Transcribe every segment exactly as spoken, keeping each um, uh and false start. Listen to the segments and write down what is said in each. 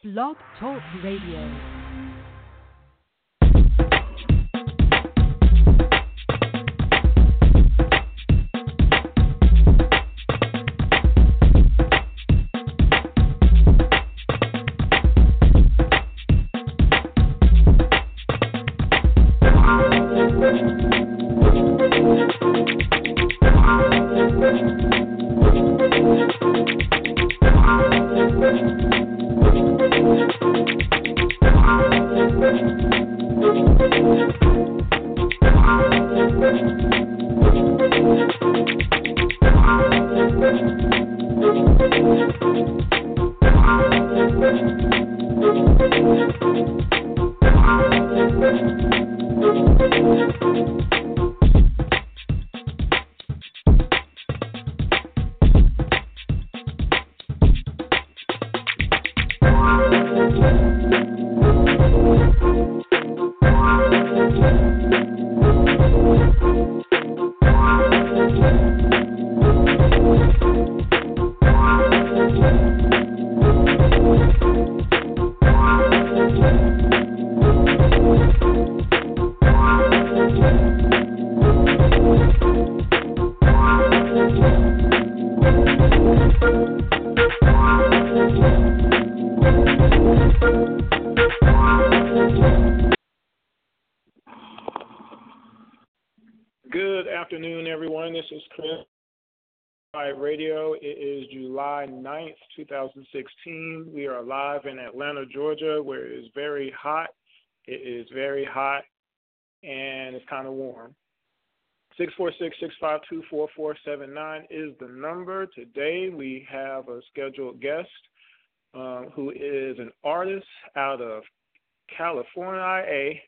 Blog Talk Radio. Good afternoon, everyone. This is Chris, Radio. It is July ninth, twenty sixteen. We are live in Atlanta, Georgia, where it is very hot. It is very hot, and it's kind of warm. six four six, six five two, four four seven nine is the number. Today we have a scheduled guest um, who is an artist out of California, I A.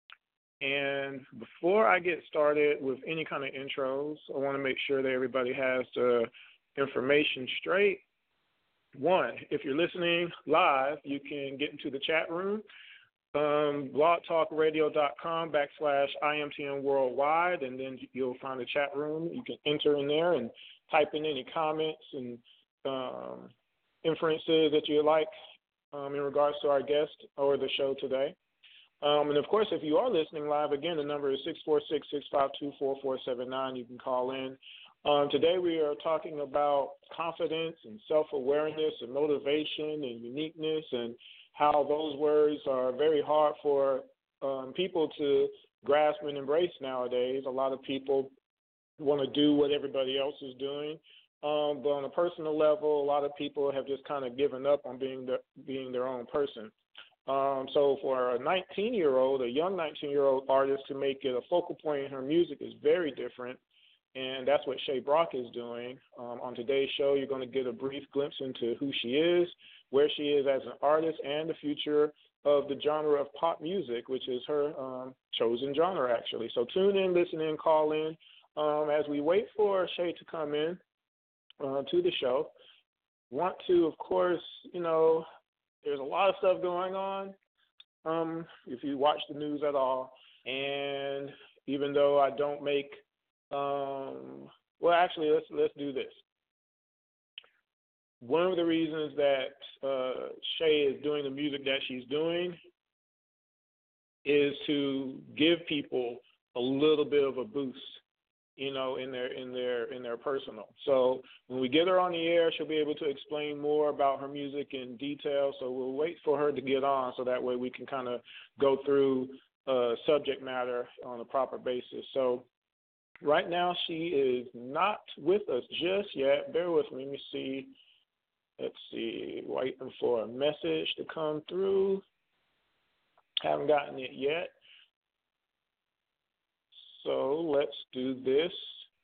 And before I get started with any kind of intros, I want to make sure that everybody has the information straight. One, if you're listening live, you can get into the chat room, um, blogtalkradio.com backslash IMTN Worldwide, and then you'll find the chat room. You can enter in there and type in any comments and um, inferences that you like um, in regards to our guest or the show today. Um, and, of course, if you are listening live, again, the number is six four six, six five two, four four seven nine. You can call in. Um, today we are talking about confidence and self-awareness and motivation and uniqueness and how those words are very hard for um, people to grasp and embrace nowadays. A lot of people want to do what everybody else is doing. Um, but on a personal level, a lot of people have just kind of given up on being, the, being their own person. Um, so for a nineteen-year-old, a young nineteen-year-old artist to make it a focal point in her music is very different, and that's what Shay Brock is doing. Um, on today's show, you're going to get a brief glimpse into who she is, where she is as an artist, and the future of the genre of pop music, which is her um, chosen genre, actually. So tune in, listen in, call in. Um, as we wait for Shay to come in uh, to the show, want to, of course, you know, there's a lot of stuff going on, um, if you watch the news at all. And even though I don't make, um, well, actually, let's let's do this. One of the reasons that uh, Shay is doing the music that she's doing is to give people a little bit of a boost, you know, in their in their in their personal. So when we get her on the air, she'll be able to explain more about her music in detail. So we'll wait for her to get on, so that way we can kind of go through uh, subject matter on a proper basis. So right now she is not with us just yet. Bear with me. Let me see. Let's see. Waiting for a message to come through. Haven't gotten it yet. So let's do this.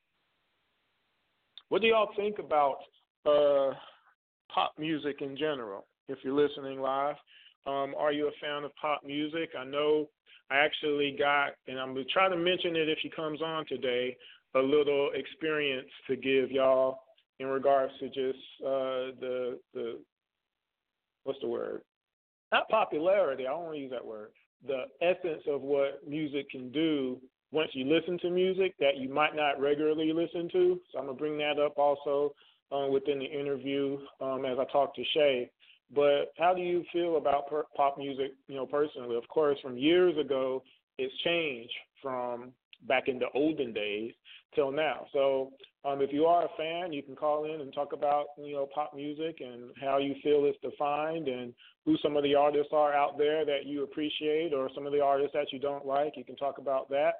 What do y'all think about uh, pop music in general, if you're listening live? Um, are you a fan of pop music? I know I actually got, and I'm going to try to mention it if she comes on today, a little experience to give y'all in regards to just uh, the, the, what's the word? Not popularity, I don't want to use that word. The essence of what music can do once you listen to music that you might not regularly listen to. So I'm going to bring that up also uh, within the interview um, as I talk to Shay. But how do you feel about per- pop music, you know, personally? Of course, from years ago, it's changed from back in the olden days till now. So um, if you are a fan, you can call in and talk about, you know, pop music and how you feel it's defined and who some of the artists are out there that you appreciate or some of the artists that you don't like. You can talk about that.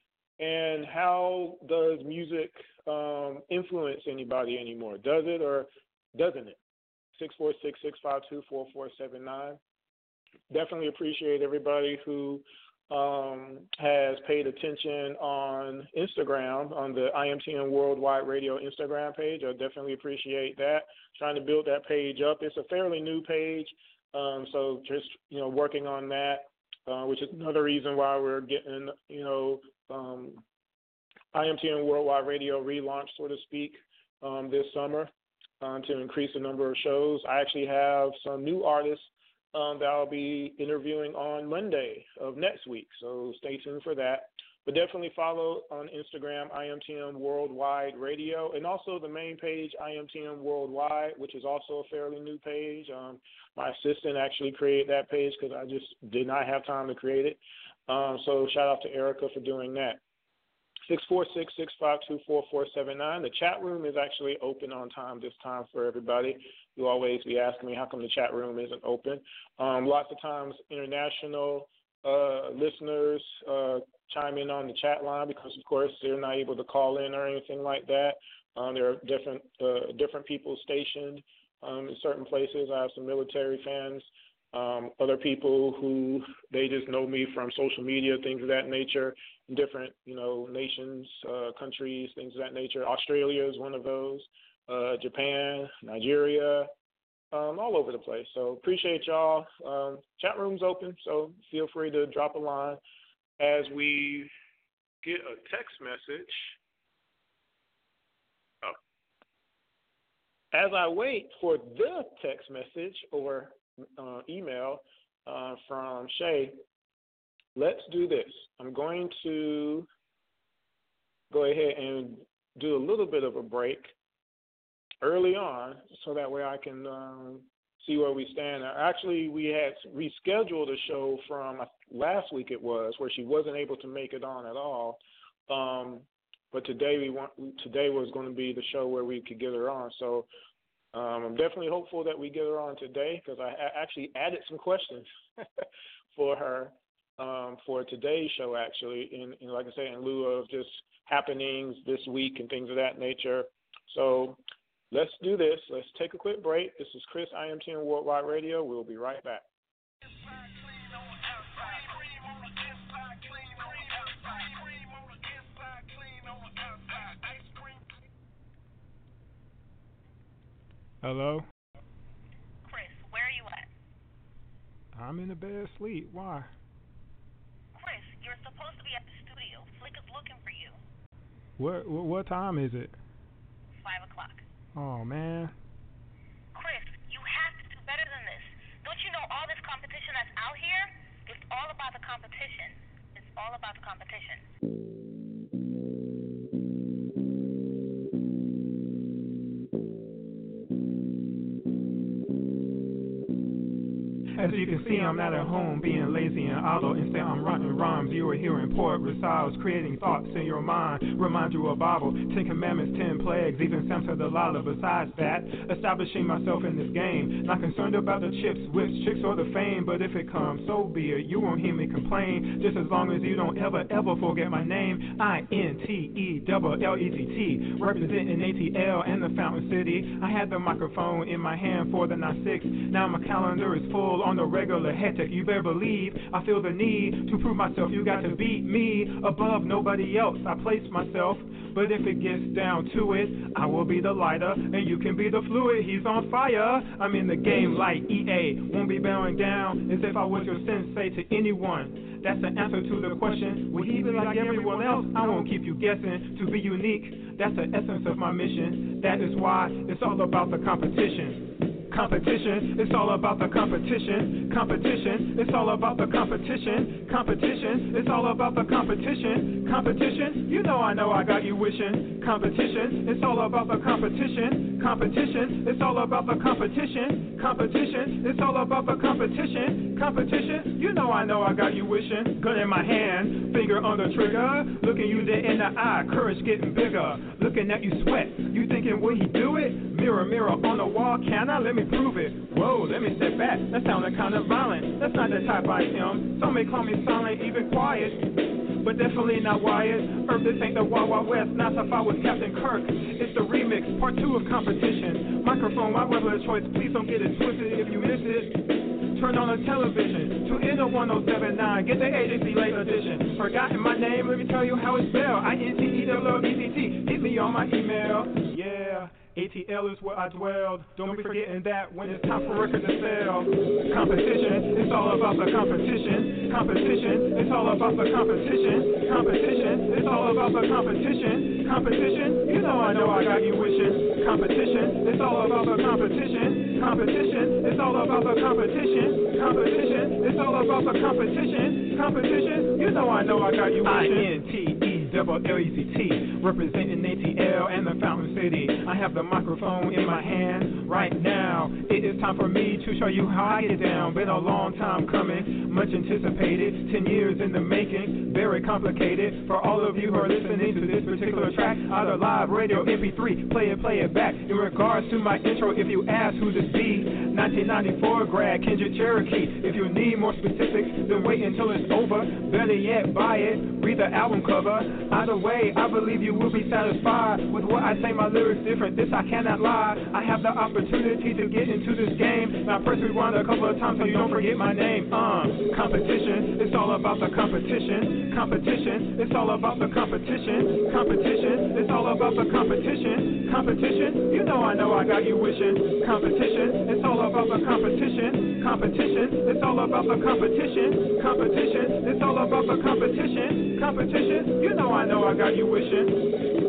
And how does music um, influence anybody anymore? Does it or doesn't it? six four six, six five two, four four seven nine. Definitely appreciate everybody who um, has paid attention on Instagram, on the I M T N Worldwide Radio Instagram page. I definitely appreciate that. Trying to build that page up. It's a fairly new page, um, so just, you know, working on that, uh, which is another reason why we're getting, you know, um, I M T N Worldwide Radio relaunch, so to speak, um, this summer. Um, to increase the number of shows. I actually have some new artists um, that I'll be interviewing on Monday of next week, so stay tuned for that. But definitely follow on Instagram, I M T N Worldwide Radio, and also the main page, I M T N Worldwide, which is also a fairly new page. Um, my assistant actually created that page because I just did not have time to create it. Um, so shout out to Erica for doing that. six four six, six five two, four four seven nine. The chat room is actually open on time this time for everybody. You always be asking me how come the chat room isn't open. Um, lots of times international uh, listeners uh, chime in on the chat line because, of course, they're not able to call in or anything like that. Um, there are different uh, different people stationed um, in certain places. I have some military fans. Um, other people who they just know me from social media, things of that nature, different, you know, nations, uh, countries, things of that nature. Australia is one of those, uh, Japan, Nigeria, um, all over the place. So appreciate y'all. Um, chat room's open, so feel free to drop a line as we get a text message. Oh. As I wait for the text message or Uh, email uh, from Shay, let's do this. I'm going to go ahead and do a little bit of a break early on so that way I can um, see where we stand. Actually, we had rescheduled a show from last week it was, where she wasn't able to make it on at all. Um, but today we want today was going to be the show where we could get her on. So Um, I'm definitely hopeful that we get her on today because I a- actually added some questions for her um, for today's show, actually, in, in, like I say, in lieu of just happenings this week and things of that nature. So let's do this. Let's take a quick break. This is Chris, I M T N Worldwide Radio. We'll be right back. Hello? Chris, where are you at? I'm in the bed asleep. Why? Chris, you're supposed to be at the studio. Flick is looking for you. What, what what time is it? Five o'clock. Oh, man. Chris, you have to do better than this. Don't you know all this competition that's out here? It's all about the competition. It's all about the competition. As you can see, I'm not at home being lazy and idle. Instead, I'm writing rhymes. You are hearing poet recitals, creating thoughts in your mind. Remind you of Bible, Ten Commandments, Ten Plagues, even Samson Delilah. Besides that, establishing myself in this game. Not concerned about the chips, whips, chicks, or the fame. But if it comes, so be it. You won't hear me complain. Just as long as you don't ever, ever forget my name. I N T E L L E T T, representing A T L and the Fountain City. I had the microphone in my hand for the nine six. Now my calendar is full on the regular hectic. You better believe I feel the need to prove myself. You got to beat me above nobody else. I place myself, but if it gets down to it, I will be the lighter and you can be the fluid. He's on fire. I'm in the game like E A. Won't be bowing down as if I was your sensei to anyone. That's the answer to the question. Will he be like everyone else? I won't keep you guessing. To be unique, that's the essence of my mission. That is why it's all about the competition. Competition, it's all about the competition. Competition, it's all about the competition. Competition, it's all about the competition. Competition, you know I know I got you wishing. Competition, it's all about the competition. Competition, it's all about the competition. Competition, it's all about the competition. Competition, you know I know I got you wishing. Gun in my hand, finger on the trigger. Looking you dead in the eye, courage getting bigger. Looking at you sweat, you thinking will he do it? Mirror, mirror on the wall, can I? Let me prove it. Whoa, let me step back, that sounded kind of violent. That's not the type I am. Some may call me silent, even quiet, but definitely not wired. Earth, this ain't the Wild Wild West, not if I was Captain Kirk. It's the remix, part two of competition. Microphone, my weapon of choice, please don't get it twisted if you miss it. Turn on the television, tune in to one oh seven point nine, get the agency late edition. Forgotten my name, let me tell you how it's spelled. I N T E L L E C T, hit me on my email. Yeah, A T L is where I dwell. Don't be forgetting that when it's time for record to sell. Competition, it's all about the competition. Competition, it's all about the competition. Competition, it's all about the competition. Competition, you know I know I got you wishing. Competition, it's all about the competition. Competition, it's all about the competition. Competition, it's all about the competition. Competition, you know I know I got you wishing. I N T E L L E C T, representing A T L and the Fountain City. I have the microphone in my hand right now. It is time for me to show you how I get down. Been a long time coming, much anticipated, ten years in the making, very complicated. For all of you who are listening to this particular track, either live, radio, M P three, play it, play it back. In regards to my intro, if you ask who this be, nineteen ninety-four grad, Kendrick Cherokee. If you need more specifics, then wait until it's over. Better yet, buy it, read the album cover. Either way, I believe you will be satisfied with what I say. My lyrics different, this I cannot lie. I have the opportunity to get into this game. Now press rewind a couple of times so you don't forget my name. Uh, competition, it's all about the competition. Competition, it's all about the competition. Competition, it's all about the competition. Competition, you know I know I got you wishing. Competition, it's all about the competition. Competition, it's all about the competition. Competition, it's all about the competition. Competition, you know I know I got you wishing.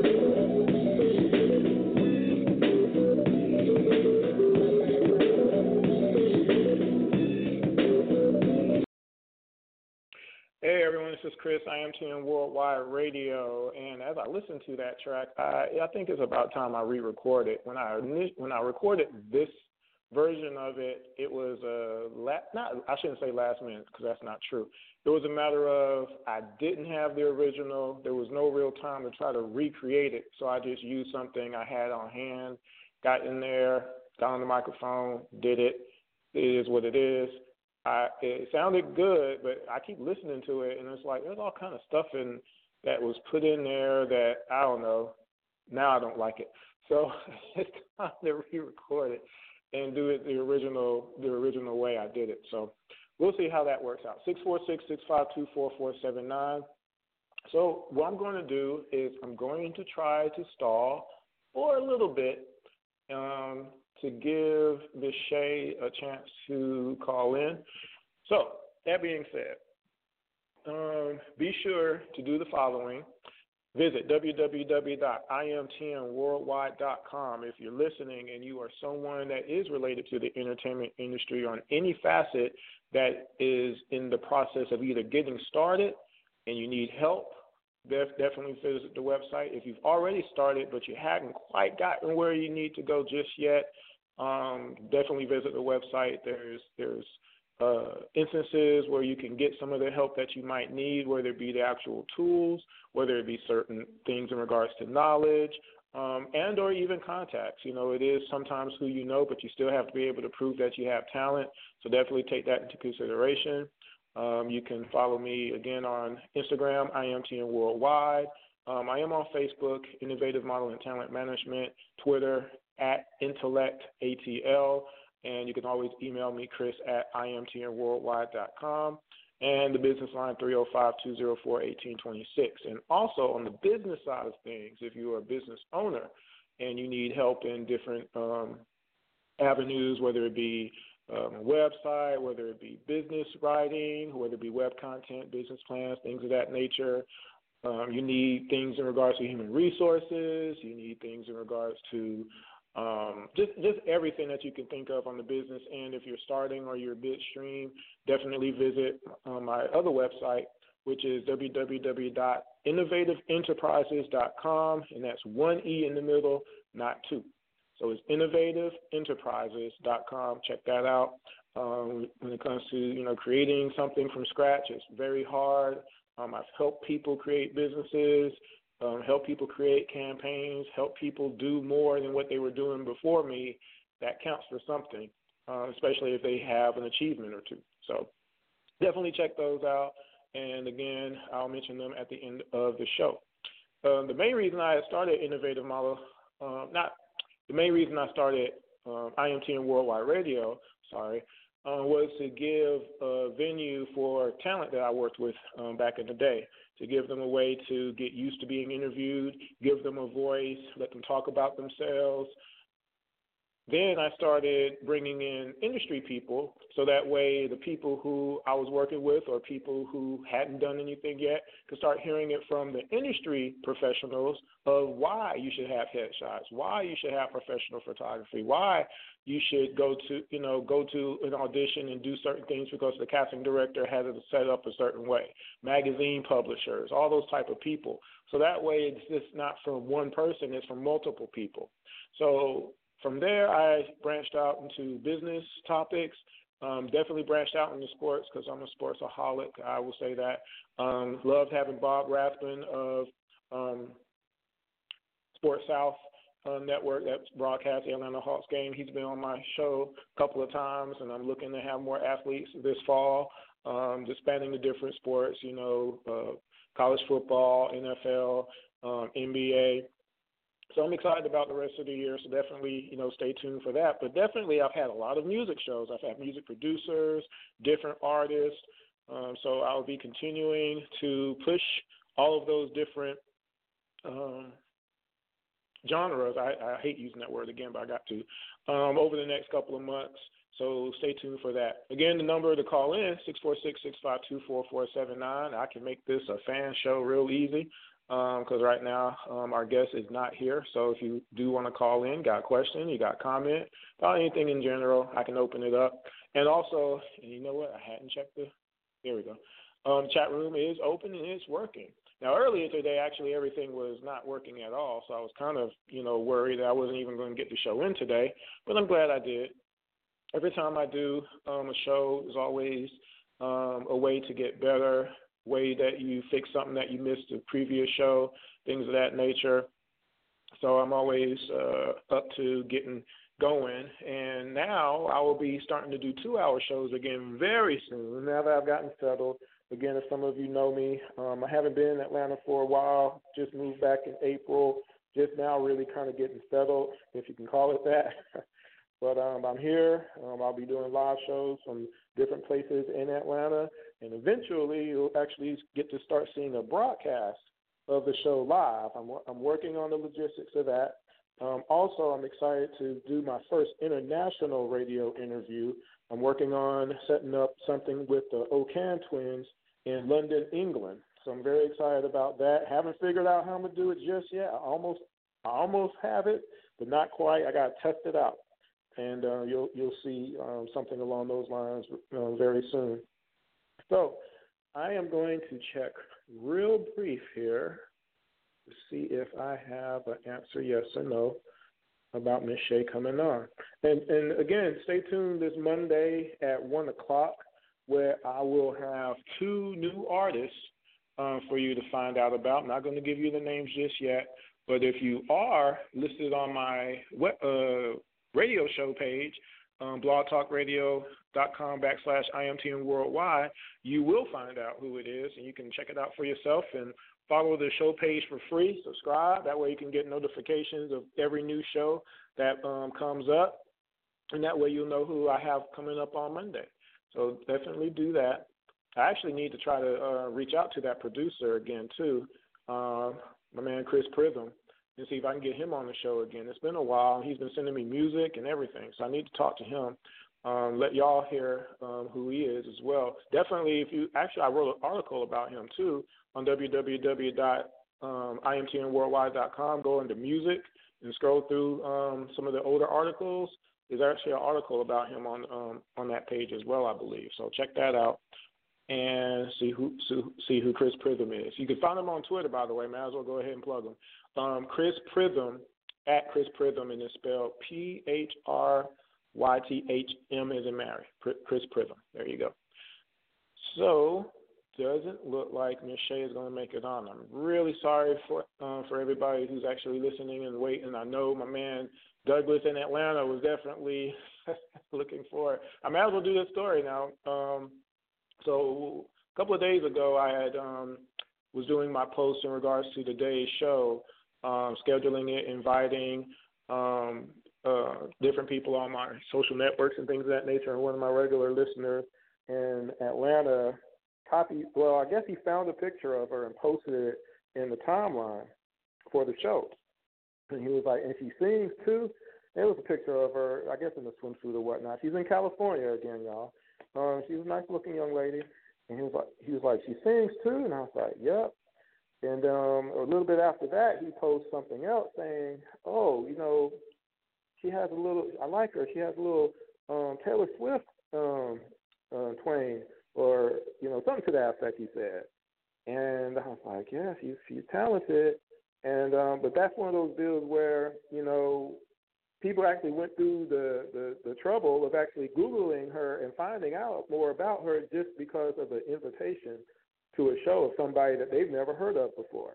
Hey everyone, this is Chris, I M T N Worldwide Radio, and as I listen to that track, I, I think it's about time I re-record it. When I when I recorded this version of it, it was a la- not I shouldn't say last minute because that's not true. It was a matter of I didn't have the original. There was no real time to try to recreate it, so I just used something I had on hand, got in there, got on the microphone, did it. It is what it is. I, it sounded good, but I keep listening to it, and it's like there's all kind of stuff in that was put in there that I don't know. Now I don't like it, so it's time to re-record it and do it the original the original way I did it. So we'll see how that works out. six four six, six five two, four four seven nine. So what I'm going to do is I'm going to try to stall for a little bit. Um, to give Miz Shay a chance to call in. So, that being said, um, be sure to do the following. Visit w w w dot i m t n worldwide dot com if you're listening and you are someone that is related to the entertainment industry on any facet that is in the process of either getting started and you need help. Def- definitely visit the website. If you've already started but you haven't quite gotten where you need to go just yet, um, definitely visit the website. There's there's uh, instances where you can get some of the help that you might need, whether it be the actual tools, whether it be certain things in regards to knowledge, um, and or even contacts. You know, it is sometimes who you know, but you still have to be able to prove that you have talent. So definitely take that into consideration. Um, you can follow me again on Instagram, I M T N Worldwide. Um, I am on Facebook, Innovative Model and Talent Management, Twitter, at Intellect A T L, and you can always email me, Chris, at I M T N worldwide dot com, and the business line three oh five, two oh four, one eight two six. And also on the business side of things, if you are a business owner and you need help in different um, avenues, whether it be um, a website, whether it be business writing, whether it be web content, business plans, things of that nature, Um, you need things in regards to human resources. You need things in regards to Um, just just everything that you can think of on the business end. If you're starting or you're midstream, definitely visit uh, my other website, which is w w w dot innovative enterprises dot com, and that's one E in the middle, not two. So it's innovative enterprises dot com. Check that out. Um, when it comes to, you know, creating something from scratch, it's very hard. Um, I've helped people create businesses, um, help people create campaigns, help people do more than what they were doing before me. That counts for something, uh, especially if they have an achievement or two. So definitely check those out. And again, I'll mention them at the end of the show. Um, the main reason I started Innovative Model, uh, not the main reason I started um, I M T N Worldwide Radio, sorry, uh, was to give a venue for talent that I worked with um, back in the day, to give them a way to get used to being interviewed, give them a voice, let them talk about themselves. Then I started bringing in industry people, so that way the people who I was working with or people who hadn't done anything yet could start hearing it from the industry professionals of why you should have headshots, why you should have professional photography, why you should go to, you know, go to an audition and do certain things because the casting director has it set up a certain way, magazine publishers, all those type of people. So that way it's just not from one person, it's from multiple people. So from there, I branched out into business topics, um, definitely branched out into sports because I'm a sportsaholic, I will say that. Um, loved having Bob Rathbun of um, Sports South uh, Network that broadcasts the Atlanta Hawks game. He's been on my show a couple of times, and I'm looking to have more athletes this fall, um, just spanning the different sports, you know, uh, college football, N F L, um, N B A. So I'm excited about the rest of the year, so definitely, you know, stay tuned for that. But definitely I've had a lot of music shows. I've had music producers, different artists. Um, so I'll be continuing to push all of those different um, genres. I, I hate using that word again, but I got to, um, over the next couple of months. So stay tuned for that. Again, the number to call in, six four six, six five two, four four seven nine. I can make this a fan show real easy. Because um, right now um, our guest is not here. So if you do want to call in, got a question, you got a comment, about anything in general, I can open it up. And also, and you know what, I hadn't checked the, there we go. Um, chat room is open and it's working. Now earlier today, actually everything was not working at all. So I was kind of, you know, worried that I wasn't even going to get the show in today. But I'm glad I did. Every time I do um, a show, there's always um, a way to get better, way that you fix something that you missed the previous show, things of that nature. So I'm always uh, up to getting going. And now I will be starting to do two-hour shows again very soon, now that I've gotten settled. Again, if some of you know me, um, I haven't been in Atlanta for a while, just moved back in April, just now really kind of getting settled, if you can call it that. But um, I'm here. Um, I'll be doing live shows from different places in Atlanta. And eventually you'll actually get to start seeing a broadcast of the show live. I'm, I'm working on the logistics of that. Um, also, I'm excited to do my first international radio interview. I'm working on setting up something with the O'Can twins in London, England. So I'm very excited about that. Haven't figured out how I'm going to do it just yet. I almost, I almost have it, but not quite. I got to test it out. And uh, you'll you'll see um, something along those lines uh, very soon. So I am going to check real brief here to see if I have an answer, yes or no, about Miz Shay coming on. And, and again, stay tuned this Monday at one o'clock where I will have two new artists uh, for you to find out about. I'm not going to give you the names just yet, but if you are listed on my web, uh, radio show page, um, blogtalkradio.com backslash IMTN Worldwide, you will find out who it is, and you can check it out for yourself and follow the show page for free. Subscribe. That way you can get notifications of every new show that um, comes up, and that way you'll know who I have coming up on Monday. So definitely do that. I actually need to try to uh, reach out to that producer again, too, uh, my man Chris Prism, and see if I can get him on the show again. It's been a while, and he's been sending me music and everything, so I need to talk to him, um, let y'all hear um, who he is as well. Definitely, if you – actually, I wrote an article about him, too, on w w w dot I M T N worldwide dot com. Go into music, and scroll through um, some of the older articles, there's actually an article about him on um, on that page as well, I believe. So check that out and see who see who Chris Pritham is. You can find him on Twitter, by the way. Might as well go ahead and plug him. Um, Chris Pritham, at Chris Pritham, and it's spelled P H R Y T H M as in Mary. Chris Pritham. There you go. So, doesn't look like Miss Shay is going to make it on. I'm really sorry for uh, for everybody who's actually listening and waiting. I know my man Douglas in Atlanta was definitely looking for it. I might as well do this story now. Um, so a couple of days ago, I had um, was doing my post in regards to today's show, um, scheduling it, inviting um, uh, different people on my social networks and things of that nature. And one of my regular listeners in Atlanta copied, well, I guess he found a picture of her and posted it in the timeline for the show. And he was like, and she sings too. There was a picture of her, I guess in a swimsuit or whatnot. She's in California again, y'all. Um, she's a nice looking young lady. And he was like, he was like, she sings too? And I was like, yep. And um, a little bit after that, he posted something else saying, oh, you know, she has a little, I like her. She has a little um, Taylor Swift um, uh, twang, or, you know, something to that effect, he said. And I was like, yeah, she's, she's talented. And um, but that's one of those deals where, you know, people actually went through the, the, the trouble of actually Googling her and finding out more about her just because of an invitation to a show of somebody that they've never heard of before.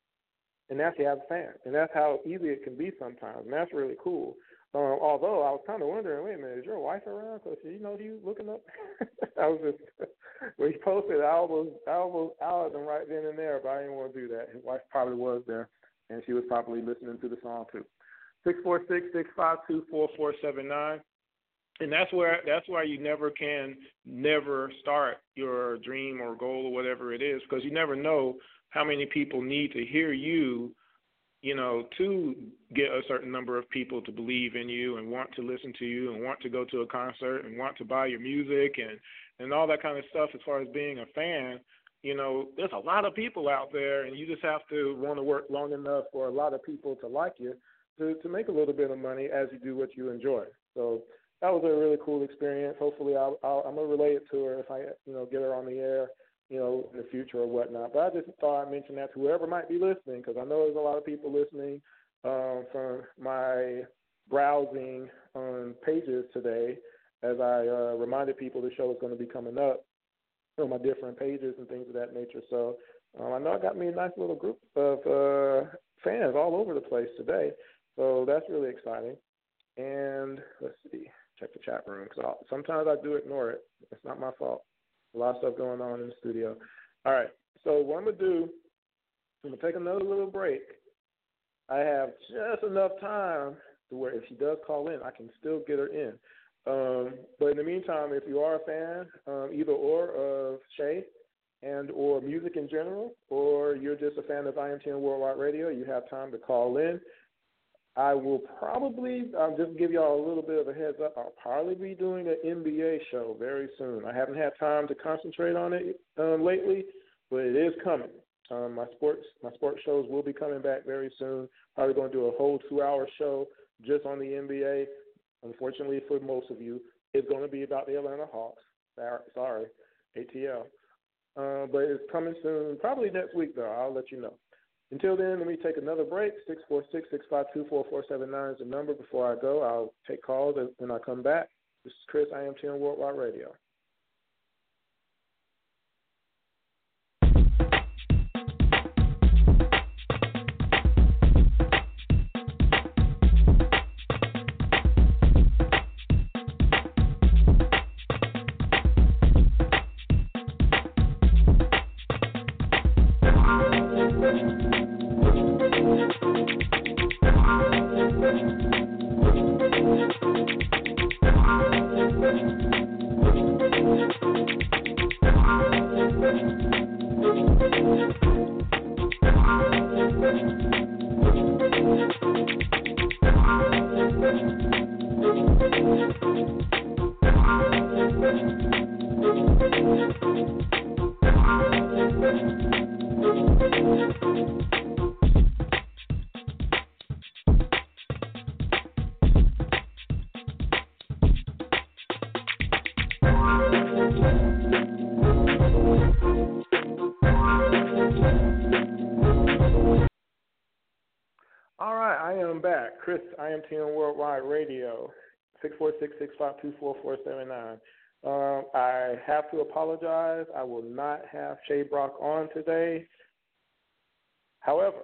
And now she has a fan. And that's how easy it can be sometimes. And that's really cool. Um, although I was kind of wondering, wait a minute, is your wife around? Because you know, you looking up. I was just when he posted, I almost, I almost outed him right then and there, but I didn't want to do that. His wife probably was there, and she was probably listening to the song too. Six four six six five two four four seven nine, and that's where that's why you never can never start your dream or goal or whatever it is, because you never know how many people need to hear you, you know, to get a certain number of people to believe in you and want to listen to you and want to go to a concert and want to buy your music and, and all that kind of stuff. As far as being a fan, you know, there's a lot of people out there, and you just have to want to work long enough for a lot of people to like you to, to make a little bit of money as you do what you enjoy. So that was a really cool experience. Hopefully I'll, I'll, I'm going to relay it to her if I, you know, get her on the air, you know, in the future or whatnot. But I just thought I'd mention that to whoever might be listening, because I know there's a lot of people listening um, from my browsing on pages today as I uh, reminded people the show is going to be coming up on my different pages and things of that nature. So um, I know I got me a nice little group of uh, fans all over the place today. So that's really exciting. And let's see, check the chat room, because sometimes I do ignore it. It's not my fault. A lot of stuff going on in the studio. All right, so what I'm going to do, I'm going to take another little break. I have just enough time to where if she does call in, I can still get her in. Um, but in the meantime, if you are a fan, um, either or of Shay and or music in general, or you're just a fan of I M T N Worldwide Radio, you have time to call in. I will probably, I'll just give y'all a little bit of a heads up, I'll probably be doing an N B A show very soon. I haven't had time to concentrate on it um, lately, but it is coming. Um, my sports my sports shows will be coming back very soon. Probably going to do a whole two-hour show just on the N B A. Unfortunately for most of you, it's going to be about the Atlanta Hawks. Sorry, A T L. Uh, but it's coming soon, probably next week, though. I'll let you know. Until then, let me take another break. six four six, six five two, four four seven nine is the number. Before I go, I'll take calls when I come back. This is Chris, I M T N Worldwide Radio. I M T N Worldwide Radio, six four six, six five two, four four seven nine. Um, I have to apologize. I will not have Shay Brock on today. However,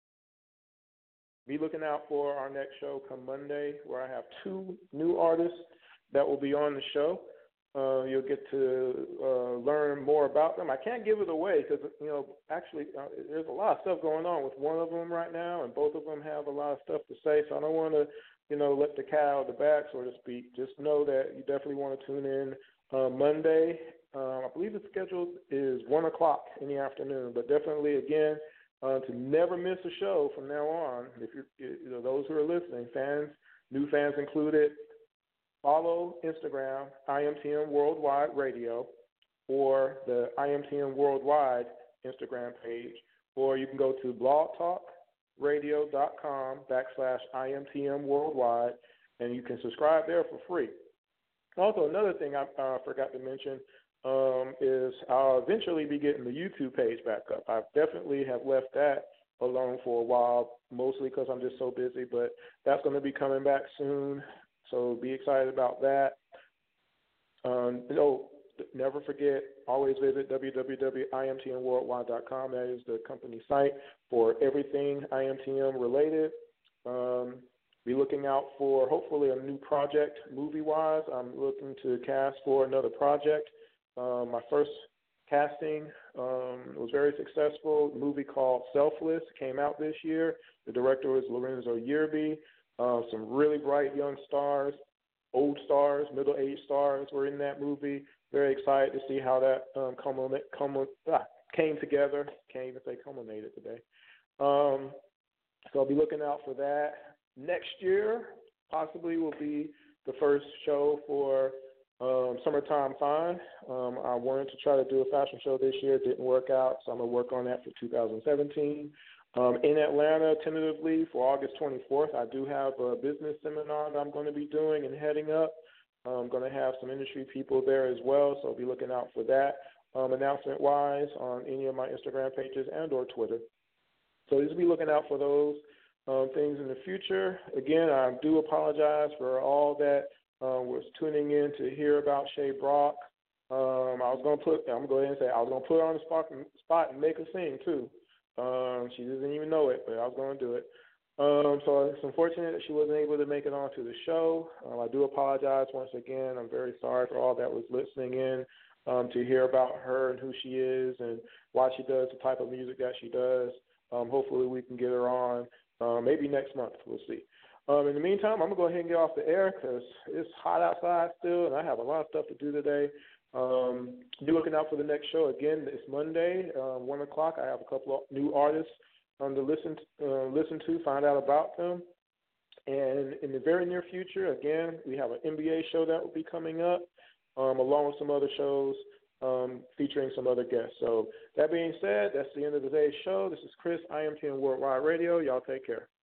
be looking out for our next show come Monday, where I have two new artists that will be on the show. Uh, you'll get to uh, learn more about them. I can't give it away because, you know, actually uh, there's a lot of stuff going on with one of them right now, and both of them have a lot of stuff to say, so I don't want to, you know, let the cat out of the bag, so to speak. Just know that you definitely want to tune in uh, Monday. Um, I believe the schedule is one o'clock in the afternoon, but definitely, again, Uh, to never miss a show from now on. If you're, you know, those who are listening, fans, new fans included, follow Instagram, I M T N Worldwide Radio, or the I M T N Worldwide Instagram page, or you can go to blogtalkradio.com backslash IMTN Worldwide, and you can subscribe there for free. Also, another thing I uh, forgot to mention, Um, is I'll eventually be getting the YouTube page back up. I definitely have left that alone for a while, mostly because I'm just so busy, but that's going to be coming back soon, so be excited about that. Um, oh, never forget, always visit w w w dot I M T N worldwide dot com. That is the company site for everything I M T M related. Um, be looking out for hopefully a new project movie-wise. I'm looking to cast for another project. Um, my first casting um, was very successful. A movie called Selfless came out this year. The director was Lorenzo Yerby. Uh, some really bright young stars, old stars, middle-aged stars were in that movie. Very excited to see how that um, culminate, culmin, ah, came together. Can't even say culminated today. Um, so I'll be looking out for that. Next year possibly will be the first show for Um, Summertime Fine. Um, I wanted to try to do a fashion show this year. It didn't work out, so I'm going to work on that for two thousand seventeen. Um, in Atlanta, tentatively, for August twenty-fourth, I do have a business seminar that I'm going to be doing and heading up. I'm going to have some industry people there as well, so I'll be looking out for that um, announcement-wise on any of my Instagram pages and or Twitter. So just be looking out for those um, things in the future. Again, I do apologize for all that Uh, was tuning in to hear about Shay Brock. Um, I was going to put, I'm going to go ahead and say, I was going to put her on the spot, spot and make her sing too. Um, she doesn't even know it, but I was going to do it. Um, so it's unfortunate that she wasn't able to make it onto the show. Um, I do apologize once again. I'm very sorry for all that was listening in um, to hear about her and who she is and why she does the type of music that she does. Um, hopefully we can get her on uh, maybe next month. We'll see. Um, in the meantime, I'm going to go ahead and get off the air because it's hot outside still, and I have a lot of stuff to do today. Um, be looking out for the next show. Again, it's Monday, uh, one o'clock. I have a couple of new artists um, to listen to, uh, listen to, find out about them. And in the very near future, again, we have an N B A show that will be coming up, um, along with some other shows um, featuring some other guests. So that being said, that's the end of today's show. This is Chris, I M T N Worldwide Radio. Y'all take care.